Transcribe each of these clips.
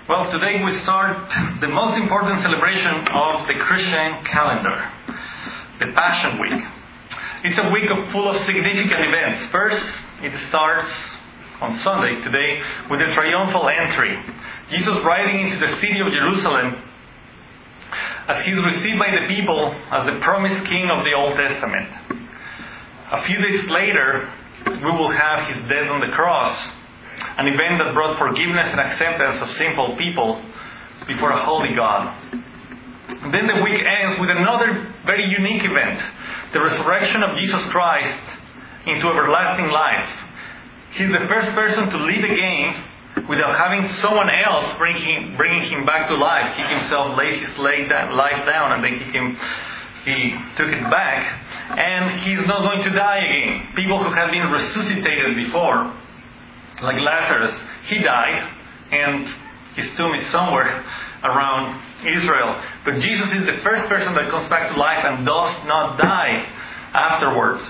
Well, today we start the most important celebration of the Christian calendar, the Passion Week. It's a week full of significant events. First, it starts on Sunday, today, with the triumphal entry. Jesus riding into the city of Jerusalem as he's received by the people as the promised king of the Old Testament. A few days later, we will have his death on the cross, an event that brought forgiveness and acceptance of sinful people before a holy God. And then the week ends with another very unique event, the resurrection of Jesus Christ into everlasting life. He's the first person to lead again without having someone else bringing him back to life. He himself laid his life down and then he took it back. And he's not going to die again. People who have been resuscitated before, like Lazarus, he died and his tomb is somewhere around Israel. But Jesus is the first person that comes back to life and does not die afterwards.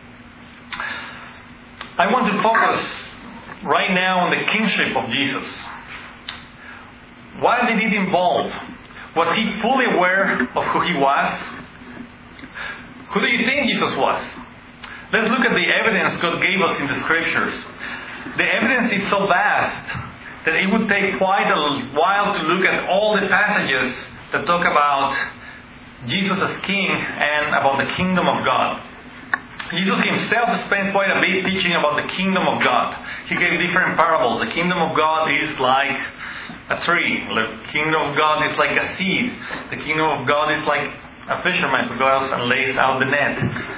I want to focus right now on the kingship of Jesus. What did it involve? Was he fully aware of who he was? Who do you think Jesus was? Let's look at the evidence God gave us in the Scriptures. The evidence is so vast that it would take quite a while to look at all the passages that talk about Jesus as King and about the kingdom of God. Jesus himself spent quite a bit teaching about the kingdom of God. He gave different parables. The kingdom of God is like a tree. The kingdom of God is like a seed. The kingdom of God is like a fisherman who goes and lays out the net.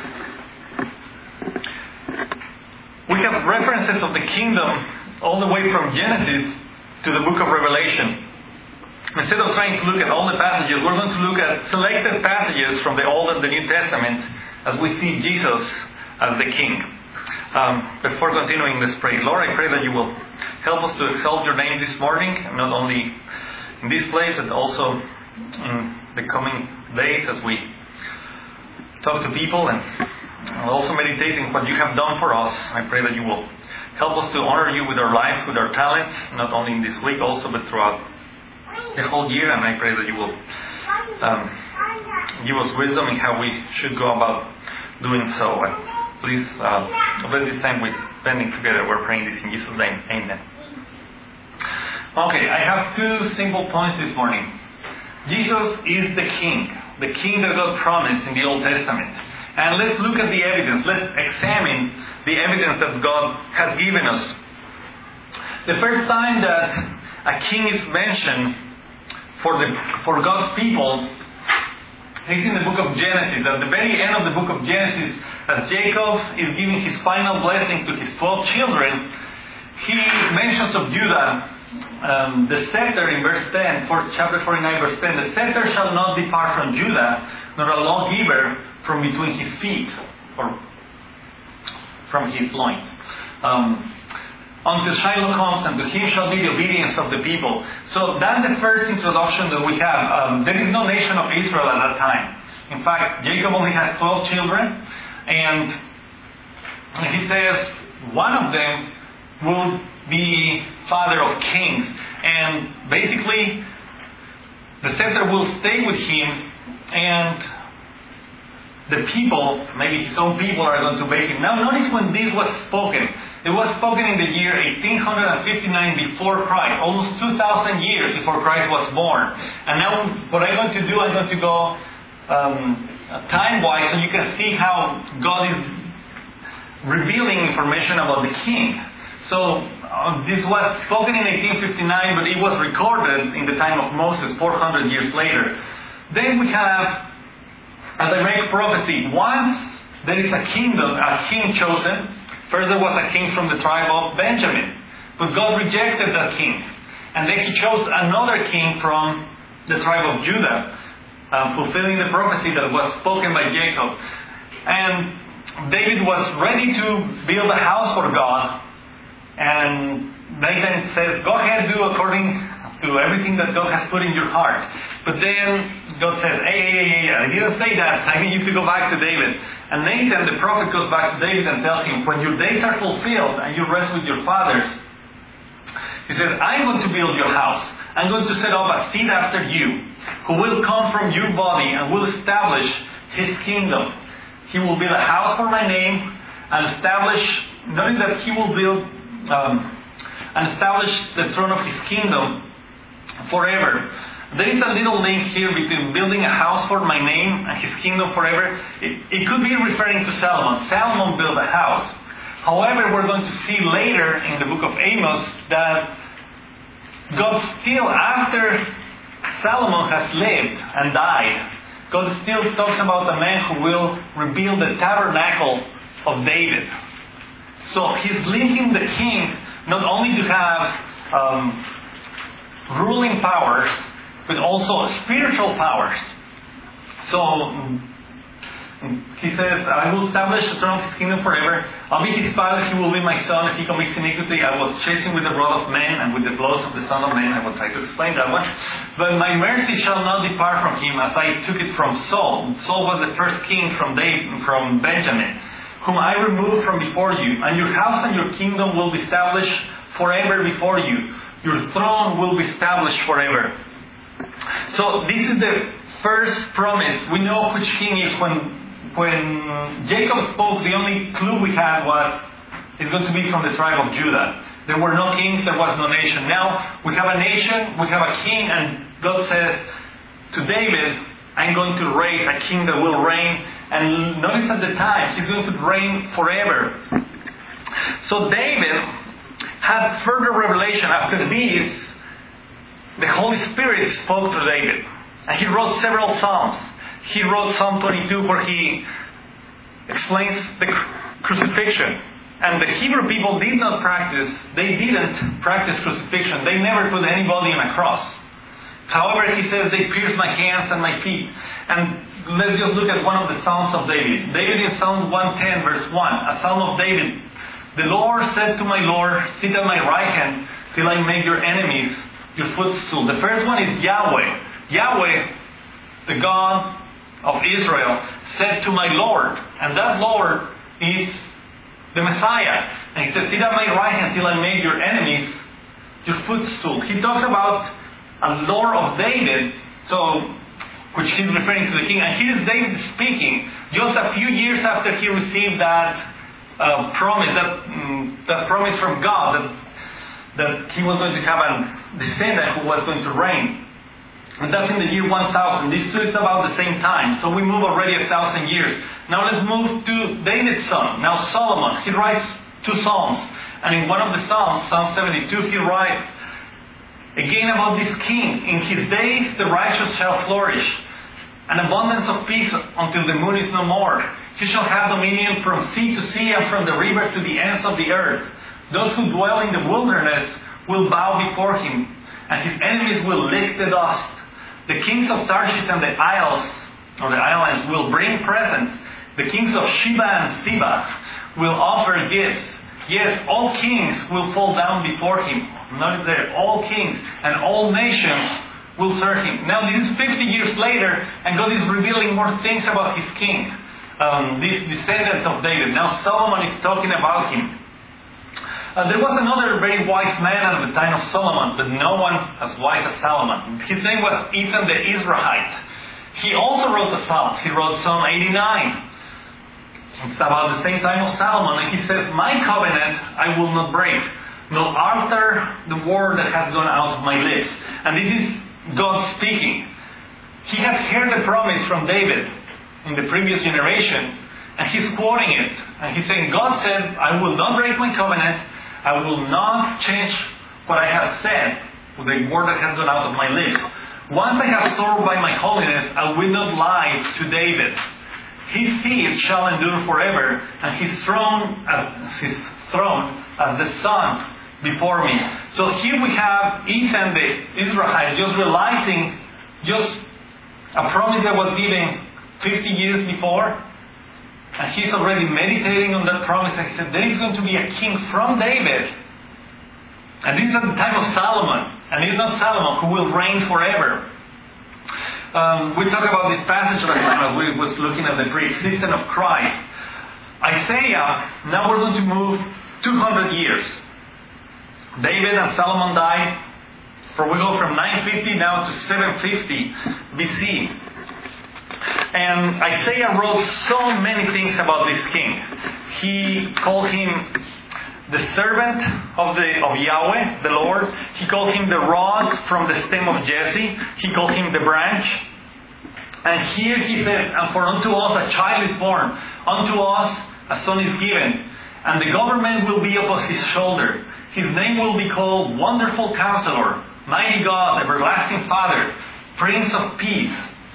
We have references of the kingdom all the way from Genesis to the book of Revelation. Instead of trying to look at all the passages, we're going to look at selected passages from the Old and the New Testament as we see Jesus as the King. Before continuing, let's pray. Lord, I pray that you will help us to exalt your name this morning, not only in this place, but also in the coming days as we talk to people and also meditating what you have done for us. I pray that you will help us to honor you with our lives, with our talents, not only in this week also, but throughout the whole year. And I pray that you will give us wisdom in how we should go about doing so. And please, let this time we're spending together, we're praying this in Jesus' name. Amen. Okay, I have two simple points this morning. Jesus is the King that God promised in the Old Testament. And let's look at the evidence. Let's examine the evidence that God has given us. The first time that a king is mentioned for God's people is in the book of Genesis. At the very end of the book of Genesis, as Jacob is giving his final blessing to his 12 children, he mentions of Judah, the scepter in verse 10, for chapter 49 verse 10, the scepter shall not depart from Judah, nor a lawgiver from between his feet, or from his loins. Until Shiloh comes, and to him shall be the obedience of the people. So that's the first introduction that we have. There is no nation of Israel at that time. In fact, Jacob only has 12 children, and he says one of them will be father of kings. And basically, the scepter will stay with him, and the people, maybe his own people, are going to obey him. Now notice when this was spoken. It was spoken in the year 1859 before Christ, almost 2,000 years before Christ was born. And now what I'm going to do, I'm going to go time-wise so you can see how God is revealing information about the king. So this was spoken in 1859, but it was recorded in the time of Moses, 400 years later. Then we have a direct prophecy. Once there is a king chosen. First there was a king from the tribe of Benjamin, but God rejected that king. And then he chose another king from the tribe of Judah, fulfilling the prophecy that was spoken by Jacob. And David was ready to build a house for God. And Nathan says, go ahead, do according to everything that God has put in your heart. But then God says, hey, I didn't say that. I need you to go back to David. And Nathan, the prophet, goes back to David and tells him, when your days are fulfilled and you rest with your fathers, he says, I'm going to build your house. I'm going to set up a seed after you, who will come from your body and will establish his kingdom. He will build a house for my name and establish, knowing that he will build and establish the throne of his kingdom forever. There is a little link here between building a house for my name and his kingdom forever. It could be referring to Solomon. Solomon built a house. However, we're going to see later in the book of Amos that God still, after Solomon has lived and died, God still talks about a man who will rebuild the tabernacle of David. So he's linking the king not only to have ruling powers, but also spiritual powers. So he says, I will establish the throne of his kingdom forever. I'll be his father, he will be my son. If he commits iniquity, I will chase him with the rod of men and with the blows of the Son of Man. I will try to explain that one. But my mercy shall not depart from him, as I took it from Saul. Saul was the first king from Benjamin, whom I removed from before you. And your house and your kingdom will be established forever before you. Your throne will be established forever. So this is the first promise. We know which king is. When Jacob spoke, the only clue we had was it's going to be from the tribe of Judah. There were no kings, there was no nation. Now we have a nation, we have a king, and God says to David, I'm going to raise a king that will reign. And notice at the time, he's going to reign forever. So David had further revelation. After this, the Holy Spirit spoke to David. And he wrote several psalms. He wrote Psalm 22 where he explains the crucifixion. And the Hebrew people didn't practice crucifixion. They never put anybody on a cross. However, he says, they pierced my hands and my feet. And let's just look at one of the Psalms of David. David in Psalm 110 verse 1, a Psalm of David. The Lord said to my Lord, sit at my right hand till I make your enemies your footstool. The first one is Yahweh. Yahweh, the God of Israel, said to my Lord. And that Lord is the Messiah. And he said, sit at my right hand till I make your enemies your footstool. He talks about a Lord of David, which he's referring to the king. And here is David speaking just a few years after he received that promise, that promise from God that he was going to have a descendant who was going to reign. And that's in the year 1000. These two is about the same time. So we move already 1,000 years. Now let's move to David's son. Now Solomon, he writes 2 psalms. And in one of the psalms, Psalm 72, he writes again about this king. In his days the righteous shall flourish, an abundance of peace until the moon is no more. He shall have dominion from sea to sea and from the river to the ends of the earth. Those who dwell in the wilderness will bow before him, and his enemies will lick the dust. The kings of Tarshish and the isles, or the islands, will bring presents. The kings of Sheba and Seba will offer gifts. Yes, all kings will fall down before him. Notice there, all kings and all nations will serve him. Now this is 50 years later, and God is revealing more things about his king, these descendants of David. Now Solomon is talking about him. There was another very wise man at the time of Solomon, but no one as wise as Solomon. His name was Ethan the Israelite. He also wrote the Psalms. He wrote Psalm 89. It's about the same time of Solomon. And he says, my covenant I will not break, nor alter the word that has gone out of my lips. And this is God speaking. He has heard the promise from David in the previous generation, and he's quoting it. And he's saying, God said, I will not break my covenant. I will not change what I have said with the word that has gone out of my lips. Once I have sworn by my holiness, I will not lie to David. His seed shall endure forever, and his throne as the sun before me. So here we have Ethan the Israelite just realizing just a promise that was given 50 years before. And he's already meditating on that promise. And he said, there is going to be a king from David. And this is at the time of Solomon. And it's not Solomon who will reign forever. We talked about this passage last time as we was looking at the pre-existence of Christ. Isaiah, now we're going to move 200 years. David and Solomon died For we go from 950 now to 750 BC. And Isaiah wrote so many things about this king. He called him the servant of Yahweh, the Lord. He called him the rod from the stem of Jesse. He called him the branch. And here he says, and for unto us a child is born, unto us a son is given, and the government will be upon his shoulder. His name will be called Wonderful Counselor, Mighty God, Everlasting Father, Prince of Peace.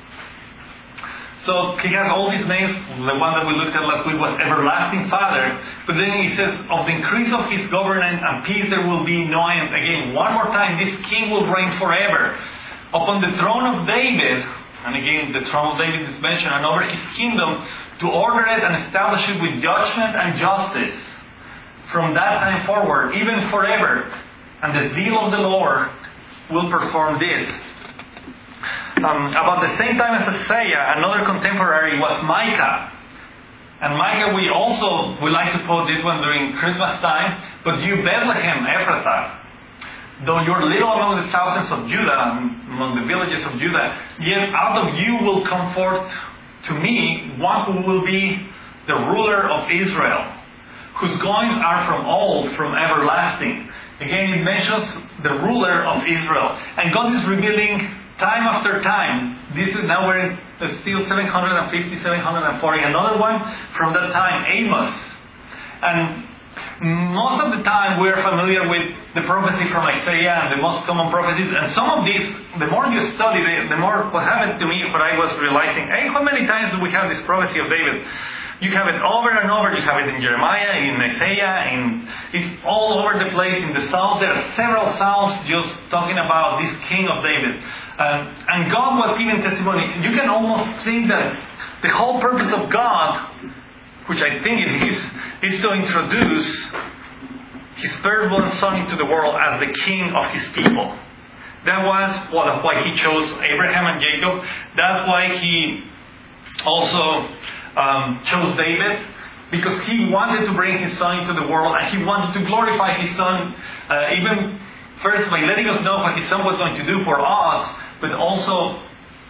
So he has all these names. The one that we looked at last week was Everlasting Father. But then he says, of the increase of his government and peace there will be no end. Again, one more time, this king will reign forever. Upon the throne of David, and again, the throne of David is mentioned, and over his kingdom, to order it and establish it with judgment and justice. From that time forward, even forever. And the zeal of the Lord will perform this. About the same time as Isaiah, another contemporary was Micah. And Micah, we like to quote this one during Christmas time. But you, Bethlehem, Ephrathah, though you're little among the thousands of Judah, among the villages of Judah, yet out of you will come forth to me one who will be the ruler of Israel, whose goings are from old, from everlasting. Again, it mentions the ruler of Israel. And God is revealing time after time. This is now we're still 750, 740. Another one from that time, Amos. And most of the time we're familiar with the prophecy from Isaiah and the most common prophecies. And some of these, the more you study, the more what happened to me, what I was realizing, hey, how many times do we have this prophecy of David? You have it over and over. You have it in Jeremiah, in Isaiah, it's all over the place in the Psalms. There are several Psalms just talking about this king of David. And God was giving testimony. You can almost think that the whole purpose of God, which I think it is to introduce His firstborn Son into the world as the king of His people. That was why He chose Abraham and Jacob. That's why He also chose David, because He wanted to bring His Son into the world, and He wanted to glorify His Son, even first by letting us know what His Son was going to do for us, but also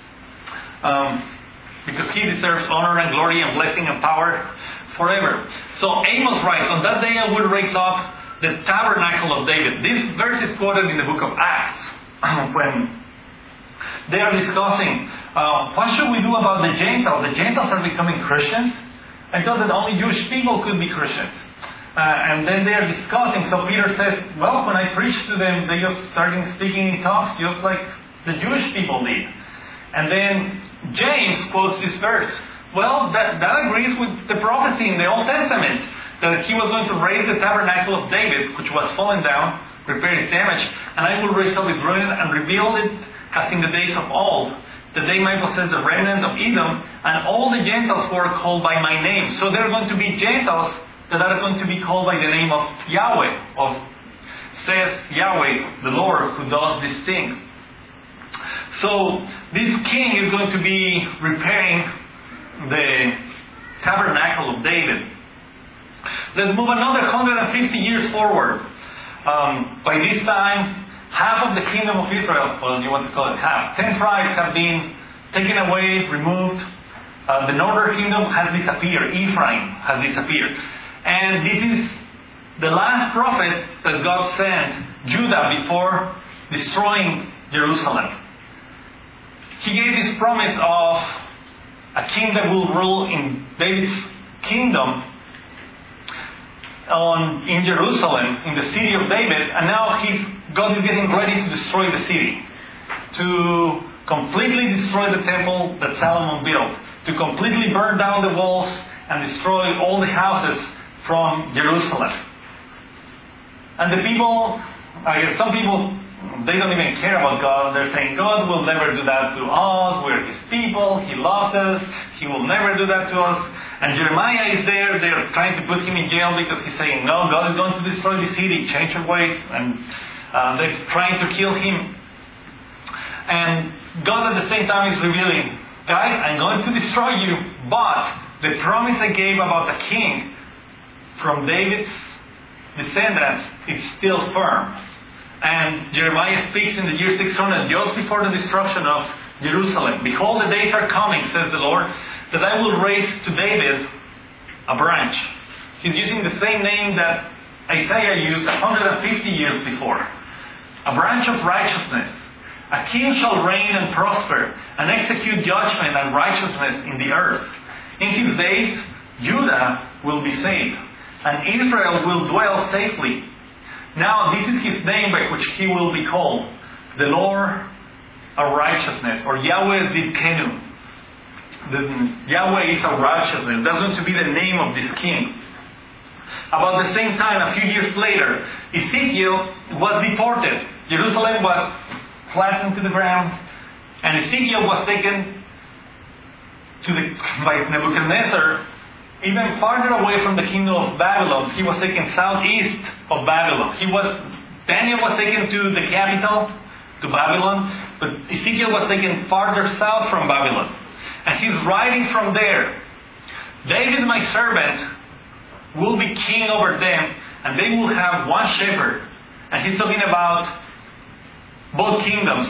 because He deserves honor and glory and blessing and power forever. So Amos writes, on that day I will raise up the tabernacle of David. This verse is quoted in the book of Acts when they are discussing what should we do about the Gentiles. The Gentiles are becoming Christians. I thought that only Jewish people could be Christians. And then they are discussing. So Peter says, well, when I preached to them, they just started speaking in tongues just like the Jewish people did. And then James quotes this verse. Well, that agrees with the prophecy in the Old Testament that He was going to raise the tabernacle of David, which was fallen down, repair its damage, and I will raise up its ruin and rebuild it as in the days of old, that they might possess the remnant of Edom and all the Gentiles who are called by my name. So there are going to be Gentiles that are going to be called by the name of Yahweh, says Yahweh, the Lord, who does these things. So this king is going to be repairing the tabernacle of David. Let's move another 150 years forward. By this time, half of the kingdom of Israel, well, you want to call it half, 10 tribes have been taken away, removed. The northern kingdom has disappeared. Ephraim has disappeared. And this is the last prophet that God sent Judah before destroying Jerusalem. He gave this promise of a king that will rule in David's kingdom in Jerusalem, in the city of David, and now God is getting ready to destroy the city, to completely destroy the temple that Solomon built, to completely burn down the walls and destroy all the houses from Jerusalem. And the people, I guess some people, they don't even care about God. They're saying, God will never do that to us. We're His people. He loves us. He will never do that to us. And Jeremiah is there. They're trying to put him in jail because he's saying, no, God is going to destroy the city. Change your ways. And they're trying to kill him. And God at the same time is revealing, guys, I'm going to destroy you. But the promise I gave about the king from David's descendants is still firm. And Jeremiah speaks in the year 600, just before the destruction of Jerusalem. Behold, the days are coming, says the Lord, that I will raise to David a branch. He's using the same name that Isaiah used 150 years before. A branch of righteousness. A king shall reign and prosper, and execute judgment and righteousness in the earth. In his days, Judah will be saved, and Israel will dwell safely. Now this is his name by which he will be called, the Lord of righteousness, or Yahweh Zidkenu. Yahweh is of righteousness. That's going to be the name of this king. About the same time, a few years later, Ezekiel was deported. Jerusalem was flattened to the ground, and Ezekiel was taken by Nebuchadnezzar even farther away from the kingdom of Babylon. He was taken southeast of Babylon. Daniel was taken to the capital, to Babylon, but Ezekiel was taken farther south from Babylon. And he's writing from there, David, my servant, will be king over them, and they will have one shepherd. And he's talking about both kingdoms.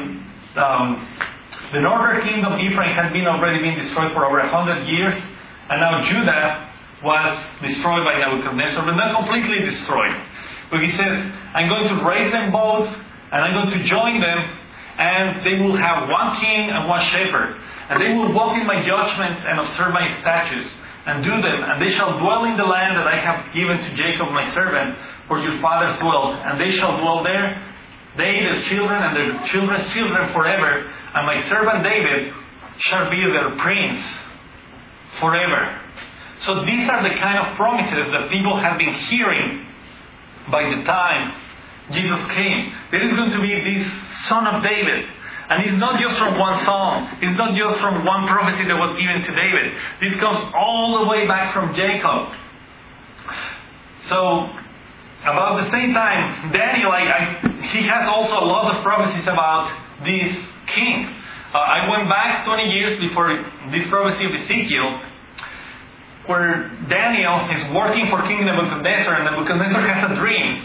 The northern kingdom, Ephraim, had already been destroyed for over 100 years. And now Judah was destroyed by Nebuchadnezzar, but not completely destroyed. But he says, I'm going to raise them both, and I'm going to join them, and they will have one king and one shepherd. And they will walk in my judgments and observe my statutes, and do them. And they shall dwell in the land that I have given to Jacob my servant, where your fathers dwelt. And they shall dwell there, they, their children, and their children's children forever. And my servant David shall be their prince forever. So these are the kind of promises that people have been hearing by the time Jesus came. There is going to be this son of David. And it's not just from one psalm. It's not just from one prophecy that was given to David. This comes all the way back from Jacob. So, about the same time, Daniel, he has also a lot of prophecies about this king. I went back 20 years before this prophecy of Ezekiel, where Daniel is working for King Nebuchadnezzar, and Nebuchadnezzar has a dream.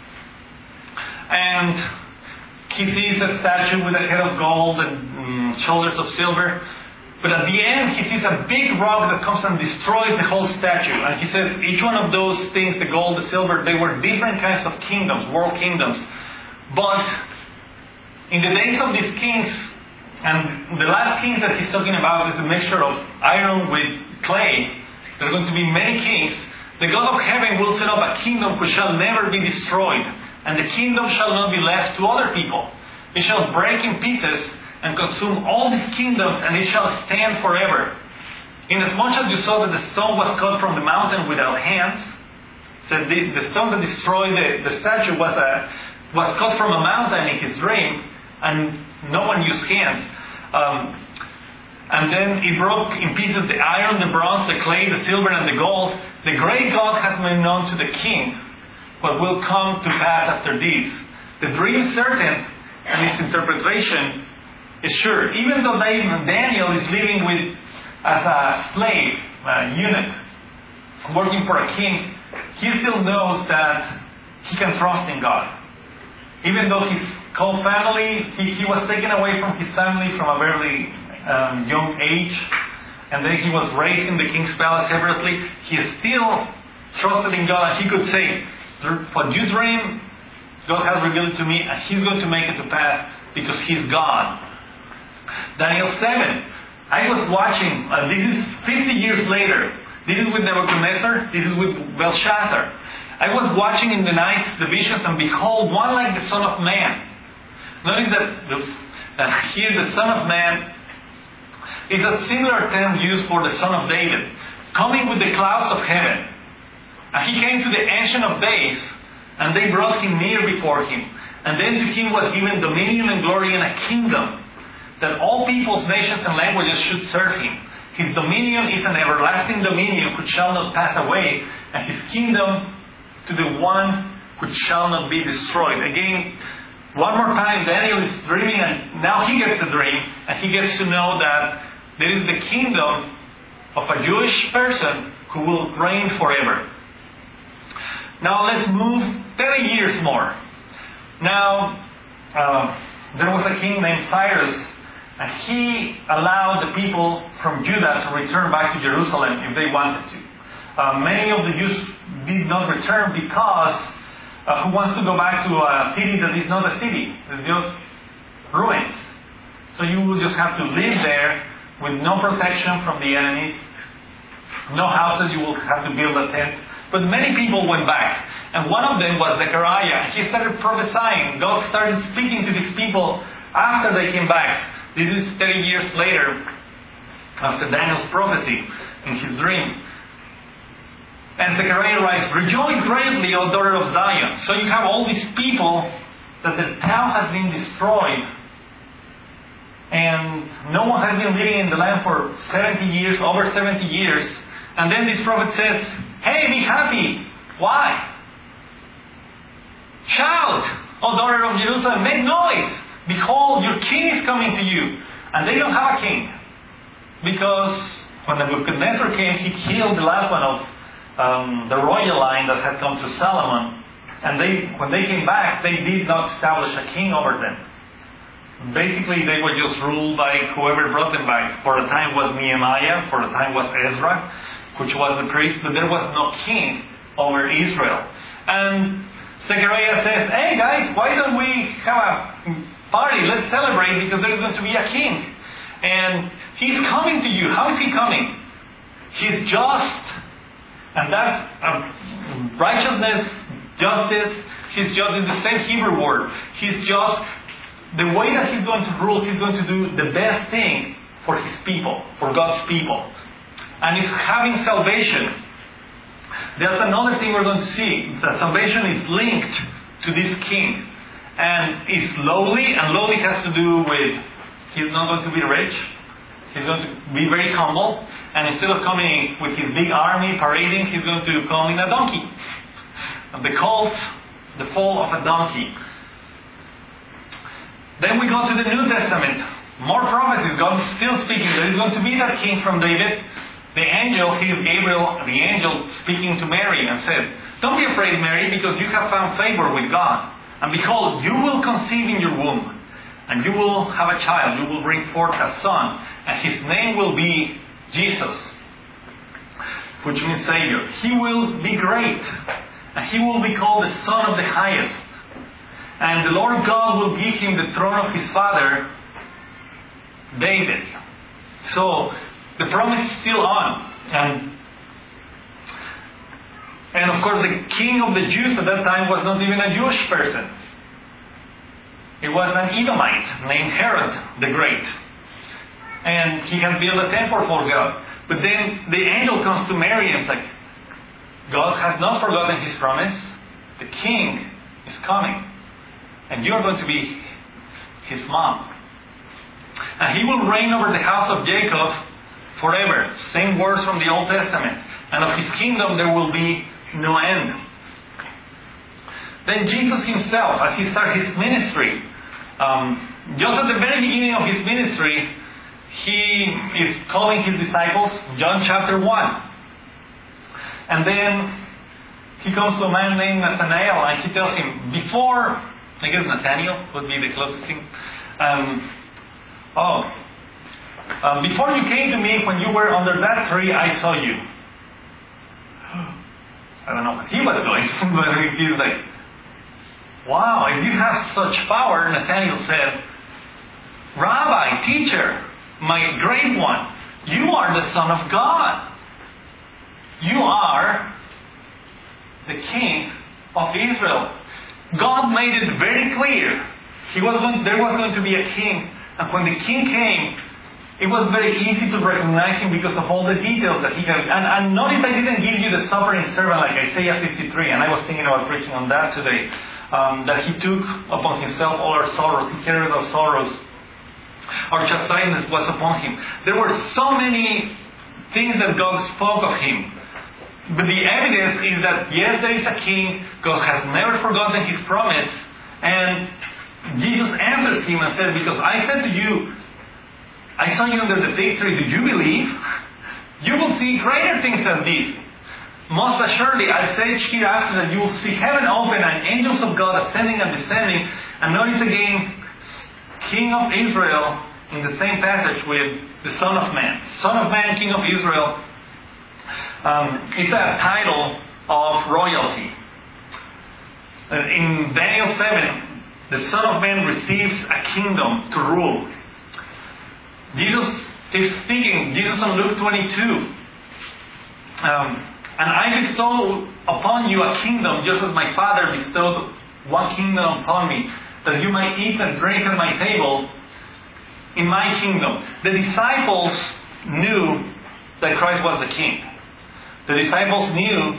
And he sees a statue with a head of gold and shoulders of silver. But at the end, he sees a big rock that comes and destroys the whole statue. And he says each one of those things, the gold, the silver, they were different kinds of kingdoms, world kingdoms. But in the days of these kings, and the last king that he's talking about is a mixture of iron with clay. There are going to be many kings. The God of heaven will set up a kingdom which shall never be destroyed. And the kingdom shall not be left to other people. It shall break in pieces and consume all these kingdoms, and it shall stand forever. Inasmuch as you saw that the stone was cut from the mountain without hands, so the stone that destroyed the statue was cut from a mountain in his dream, and no one used hands. And then it broke in pieces the iron, the bronze, the clay, the silver, and the gold. The great God has made known to the king what will come to pass after this. The dream is certain, and its interpretation is sure. Even though Daniel is living as a slave, a eunuch, working for a king, he still knows that he can trust in God. Even though his whole family, he was taken away from his family from a very young age, and then he was raised in the king's palace separately, he still trusted in God, and he could say, what you dream, God has revealed it to me, and He's going to make it to pass because He's God. Daniel 7. I was watching, this is 50 years later. This is with Nebuchadnezzar, this is with Belshazzar. I was watching in the night the visions, and behold, one like the Son of Man. Notice that here the Son of Man is a similar term used for the Son of David, coming with the clouds of heaven. And he came to the Ancient of Days, and they brought him near before him. And then to him was given dominion and glory and a kingdom, that all peoples, nations, and languages should serve him. His dominion is an everlasting dominion which shall not pass away, and his kingdom to the one which shall not be destroyed. Again, one more time, Daniel is dreaming, and now he gets the dream, and he gets to know that there is the kingdom of a Jewish person who will reign forever. Now let's move 30 years more. Now, there was a king named Cyrus, and he allowed the people from Judah to return back to Jerusalem if they wanted to. Many of the Jews did not return because who wants to go back to a city that is not a city? It's just ruins. So you will just have to live there with no protection from the enemies, no houses, you will have to build a tent. But many people went back. And one of them was Zechariah. He started prophesying. God started speaking to these people after they came back. This is 30 years later, after Daniel's prophecy in his dream. And Zechariah writes, "Rejoice greatly, O daughter of Zion." So you have all these people that the town has been destroyed. And no one has been living in the land for 70 years, over 70 years. And then this prophet says, "Hey, be happy." Why? "Shout, O daughter of Jerusalem, make noise. Behold, your king is coming to you." And they don't have a king. Because when Nebuchadnezzar came, he killed the last one of the royal line that had come to Solomon. And when they came back, they did not establish a king over them. Basically, they were just ruled by whoever brought them back. For a time was Nehemiah, for a time was Ezra, which was the priest, but there was no king over Israel. And Zechariah says, "Hey guys, why don't we have a party? Let's celebrate because there's going to be a king. And he's coming to you." How is he coming? He's just. And that's righteousness, justice. He's just is the same Hebrew word. He's just. The way that he's going to rule, he's going to do the best thing for his people, for God's people. And he's having salvation. There's another thing we're going to see. That salvation is linked to this king. And it's lowly, and lowly has to do with he's not going to be rich. He's going to be very humble. And instead of coming with his big army parading, he's going to come in a donkey. And the fall of a donkey. Then we go to the New Testament. More prophecies. God is still speaking. There is going to be that king from David. The angel, here's Gabriel, the angel speaking to Mary and said, "Don't be afraid, Mary, because you have found favor with God. And behold, you will conceive in your womb, and you will have a child. You will bring forth a son, and his name will be Jesus," which means Savior. "He will be great, and he will be called the Son of the Highest. And the Lord God will give him the throne of his father, David." So, the promise is still on. And of course, the king of the Jews at that time was not even a Jewish person. It was an Edomite named Herod the Great. And he had built a temple for God. But then the angel comes to Mary and says, God has not forgotten his promise. The king is coming. And you are going to be his mom. And he will reign over the house of Jacob forever. Same words from the Old Testament. And of his kingdom there will be no end. Then Jesus himself, as he started his ministry, just at the very beginning of his ministry, he is calling his disciples, John chapter 1. And then he comes to a man named Nathanael and he tells him, before, I guess Nathaniel would be the closest thing. Before you came to me, when you were under that tree, I saw you. I don't know what he was doing, but he's like, wow, if you have such power, Nathaniel said, Rabbi, teacher, my great one, you are the Son of God. You are the King of Israel. God made it very clear. There was going to be a king. And when the king came, it was very easy to recognize him because of all the details that he gave. And notice I didn't give you the suffering servant like Isaiah 53. And I was thinking about preaching on that today. That he took upon himself all our sorrows. He carried our sorrows. Our chastisement was upon him. There were so many things that God spoke of him. But the evidence is that yes, there is a king. God has never forgotten his promise. And Jesus answers him and said, because I said to you, I saw you under the fig tree. Did you believe? You will see greater things than these. most assuredly, I say hereafter that you will see heaven open and angels of God ascending and descending. And notice again, King of Israel in the same passage with the Son of Man. Son of Man, King of Israel, is a title of royalty. In Daniel 7, the Son of Man receives a kingdom to rule. Jesus is speaking, Jesus on Luke 22. And I bestow upon you a kingdom, just as my Father bestowed one kingdom upon me, that you might eat and drink at my table in my kingdom. The disciples knew that Christ was the King. The disciples knew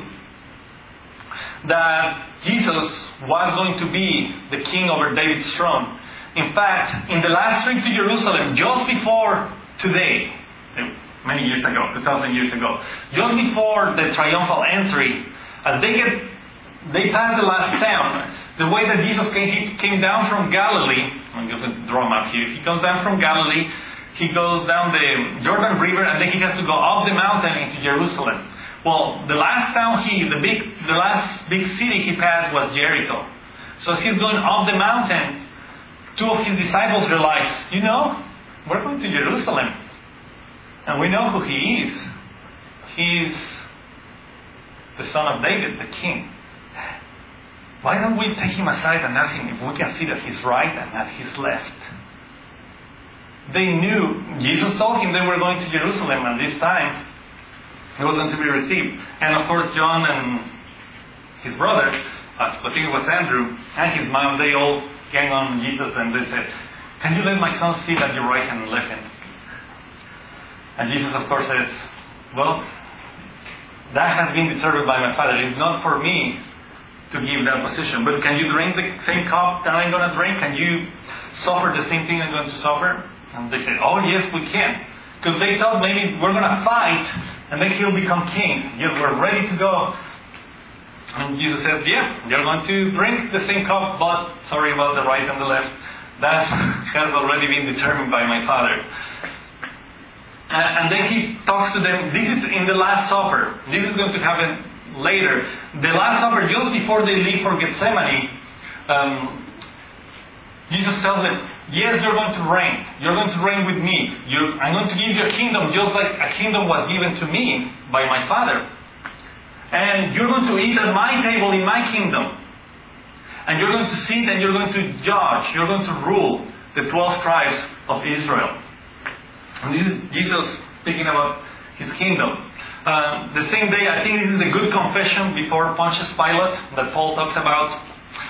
that Jesus was going to be the King over David's throne. In fact, in the last trip to Jerusalem, just before today, many years ago, 2,000 years ago, just before the triumphal entry, as they passed the last town, the way that Jesus came, he came down from Galilee. I'm going to draw him up here. He comes down from Galilee, he goes down the Jordan River, and then he has to go up the mountain into Jerusalem. Well, the last town the last big city he passed was Jericho. So as he's going up the mountain, two of his disciples realize, we're going to Jerusalem. And we know who he is. He's the son of David, the king. Why don't we take him aside and ask him if we can see that he's right and that he's left? They knew, Jesus told him they were going to Jerusalem, and this time he was going to be received. And of course, John and his brother, I think it was Andrew, and his mom, they all gang on Jesus and they said, "Can you let my son sit at your right hand and left hand?" And Jesus, of course, says, "Well, that has been determined by my Father. It's not for me to give that position. But can you drink the same cup that I'm going to drink? Can you suffer the same thing I'm going to suffer?" And they said, "Oh, yes, we can." Because they thought maybe we're going to fight and then he'll become king. Yes, we're ready to go. And Jesus said, "Yeah, you're going to drink the same cup, but sorry about the right and the left. That has already been determined by my Father." And then he talks to them. This is in the Last Supper. This is going to happen later. The Last Supper, just before they leave for Gethsemane, Jesus tells them, "Yes, you're going to reign. You're going to reign with me. I'm going to give you a kingdom just like a kingdom was given to me by my Father. And you're going to eat at my table in my kingdom. And you're going to sit and you're going to judge. You're going to rule the 12 tribes of Israel." And this is Jesus speaking about his kingdom. The same day, I think this is a good confession before Pontius Pilate that Paul talks about.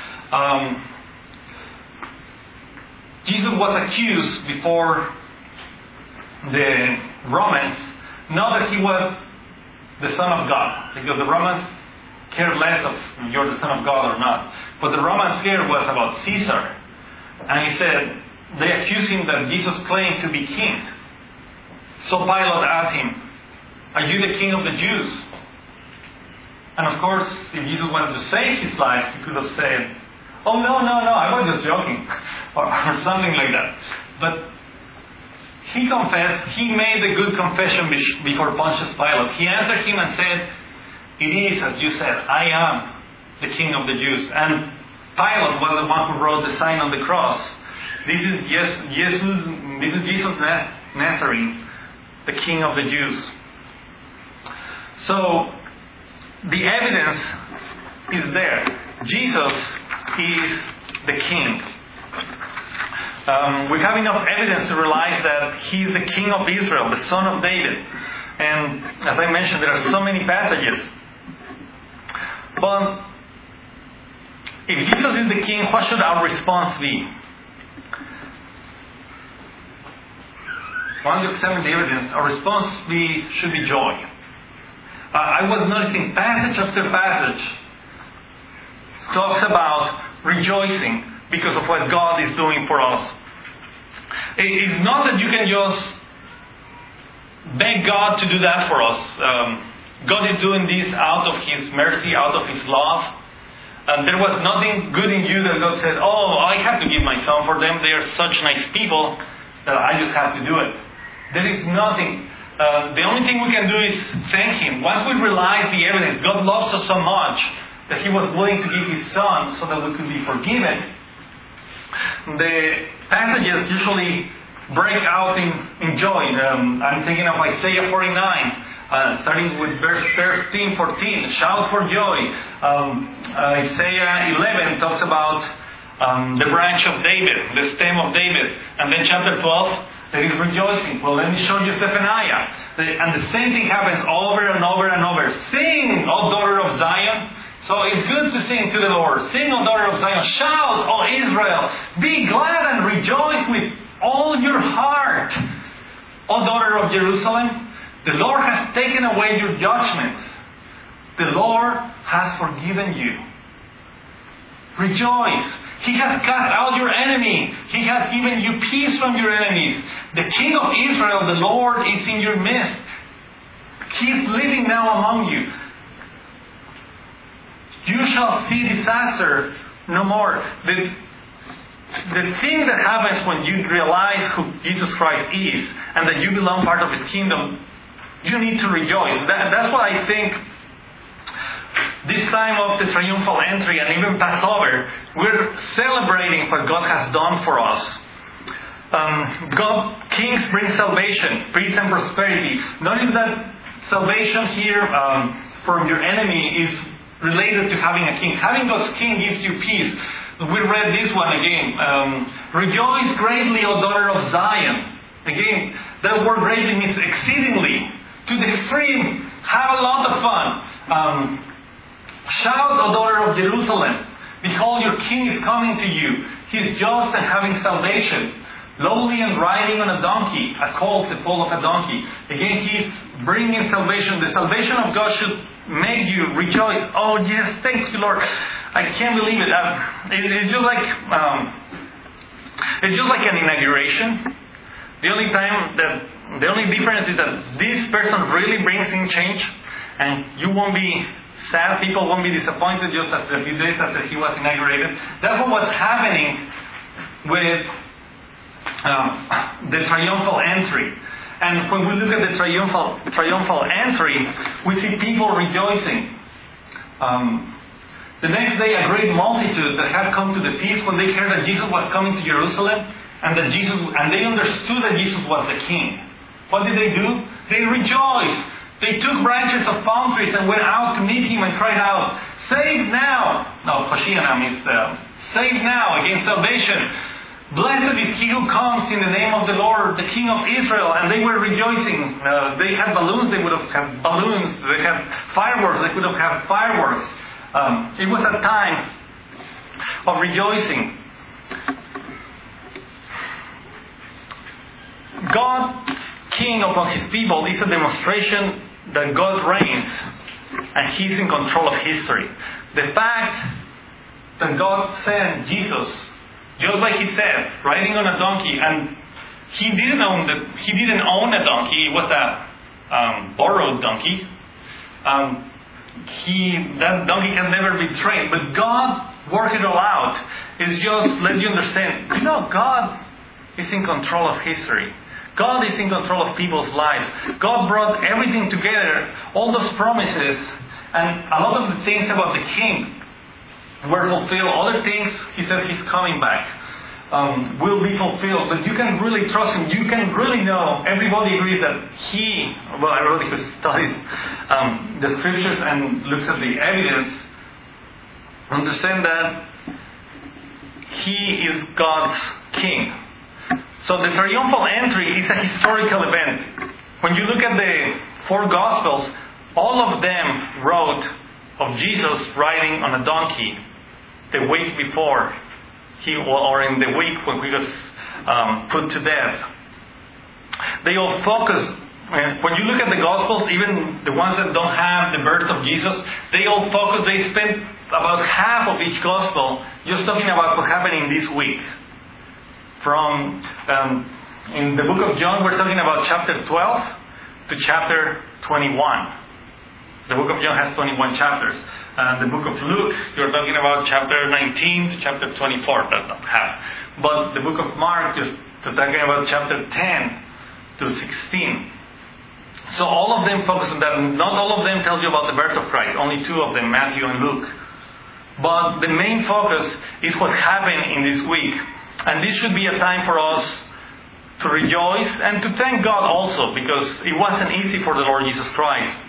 Jesus was accused before the Romans, not that he was the Son of God, because the Romans cared less of you're the Son of God or not. But the Romans here was about Caesar. And he said, they accused him that Jesus claimed to be king. So Pilate asked him, "Are you the king of the Jews?" And of course, if Jesus wanted to save his life, he could have said, "Oh, no, I was just joking," or something like that. But he confessed, he made a good confession before Pontius Pilate. He answered him and said, "It is as you said, I am the king of the Jews." And Pilate was the one who wrote the sign on the cross. This is Jesus Nazarene, the king of the Jews. So, the evidence is there. Jesus is the king. We have enough evidence to realize that he is the king of Israel, the son of David. And as I mentioned, there are so many passages. But if Jesus is the king, what should our response be? Once we examine the evidence, our response should be joy. I was noticing passage after passage talks about rejoicing because of what God is doing for us. It's not that you can just beg God to do that for us. God is doing this out of His mercy, out of His love. And there was nothing good in you that God said, "Oh, I have to give my son for them. They are such nice people that I just have to do it." There is nothing. the only thing we can do is thank Him. Once we realize the evidence, God loves us so much that He was willing to give His Son so that we could be forgiven. The passages usually break out in joy. I'm thinking of Isaiah 49. Starting with verse 13, 14, shout for joy. Isaiah 11 talks about the branch of David, the stem of David. And then chapter 12, there is rejoicing. Well, let me show you Zephaniah. And the same thing happens over and over and over. Sing, O daughter of Zion. So it's good to sing to the Lord. Sing, O daughter of Zion. Shout, O Israel. Be glad and rejoice with all your heart, O daughter of Jerusalem. The Lord has taken away your judgments. The Lord has forgiven you. Rejoice. He has cast out your enemy. He has given you peace from your enemies. The King of Israel, the Lord, is in your midst. He is living now among you. You shall see disaster no more. The thing that happens when you realize who Jesus Christ is and that you belong part of His kingdom, you need to rejoice. That's why I think this time of the triumphal entry and even Passover, we're celebrating what God has done for us. Kings bring salvation, peace and prosperity. Notice that salvation here from your enemy is related to having a king. Having God's king gives you peace. We read this one again. Rejoice greatly, O daughter of Zion. Again, that word greatly means exceedingly. To the extreme. Have a lot of fun. Shout, O daughter of Jerusalem. Behold, your king is coming to you. He is just and having salvation. Lowly and riding on a donkey. A colt, the foal of a donkey. Again, he is bringing salvation. The salvation of God should make you rejoice. Oh yes, thank you, Lord. I can't believe it. It's just like an inauguration. The only difference is that this person really brings in change, and you won't be sad. People won't be disappointed just after a few days after he was inaugurated. That's what was happening with the triumphal entry. And when we look at the triumphal entry, we see people rejoicing. The next day, a great multitude that had come to the feast when they heard that Jesus was coming to Jerusalem, and they understood that Jesus was the King. What did they do? They rejoiced. They took branches of palm trees and went out to meet Him and cried out, "Save now!" No, Hoshiana means save now, against salvation. Blessed is He who comes in the name of the Lord, the King of Israel. And they were rejoicing. They had balloons, they would have had balloons. They had fireworks, they could have had fireworks. It was a time of rejoicing. God's King upon His people is a demonstration that God reigns and He's in control of history. The fact that God sent Jesus, just like He said, riding on a donkey, and He didn't own a donkey. It was a borrowed donkey. That donkey can never be trained, but God worked it all out. It's just let you understand. God is in control of history. God is in control of people's lives. God brought everything together, all those promises, and a lot of the things about the King were fulfilled. Other things, He says He's coming back, will be fulfilled. But you can really trust Him. You can really know. Everybody agrees that everybody who studies the Scriptures and looks at the evidence, understand that He is God's King. So the triumphal entry is a historical event. When you look at the four Gospels, all of them wrote of Jesus riding on a donkey the week before or in the week when He was put to death. They all focus. When you look at the Gospels, even the ones that don't have the birth of Jesus, they all focus. They spend about half of each Gospel just talking about what happened in this week. From in the book of John, we're talking about chapter 12 to chapter 21. The book of John has 21 chapters. The book of Luke, you're talking about chapter 19 to chapter 24. That's not half. But the book of Mark, just talking about chapter 10 to 16. So all of them focus on that. Not all of them tell you about the birth of Christ. Only two of them, Matthew and Luke. But the main focus is what happened in this week. And this should be a time for us to rejoice and to thank God also, because it wasn't easy for the Lord Jesus Christ.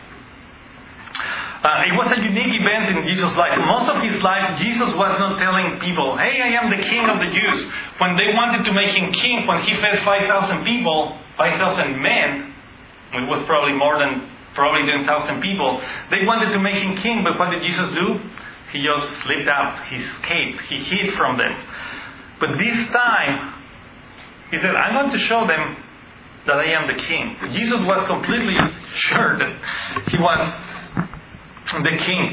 It was a unique event in Jesus' life. Most of his life, Jesus was not telling people, hey, I am the king of the Jews. When they wanted to make him king, when he fed 5,000 people, 5,000 men, it was probably more than 10,000 people, they wanted to make him king, but what did Jesus do? He just slipped out, he escaped, he hid from them. But this time, he said, I'm going to show them that I am the king. Jesus was completely sure that he was the king.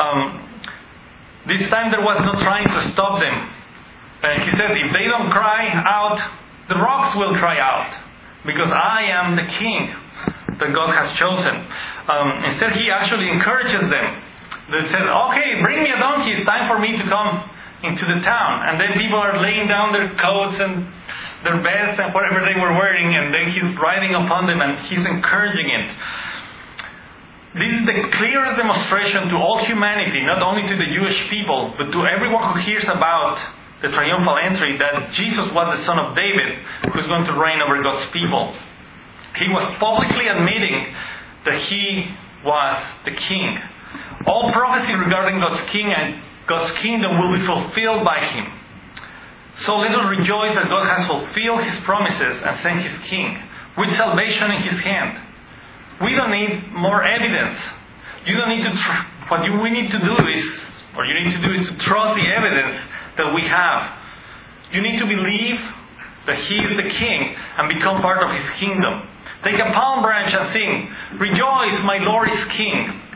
This time there was no trying to stop them. He said, if they don't cry out, the rocks will cry out, because I am the king that God has chosen. Instead, he actually encourages them. They said, okay, bring me a donkey. It's time for me to come into the town. And then people are laying down their coats and their vests and whatever they were wearing, and then he's riding upon them and he's encouraging it. This is the clearest demonstration to all humanity, not only to the Jewish people, but to everyone who hears about the triumphal entry, that Jesus was the son of David, who's going to reign over God's people. He was publicly admitting that he was the king. All prophecy regarding God's king and God's kingdom will be fulfilled by him. So let us rejoice that God has fulfilled his promises and sent his king with salvation in his hand. We don't need more evidence. You don't need to. We need to do is to trust the evidence that we have. You need to believe that he is the king and become part of his kingdom. Take a palm branch and sing, rejoice, my Lord is king.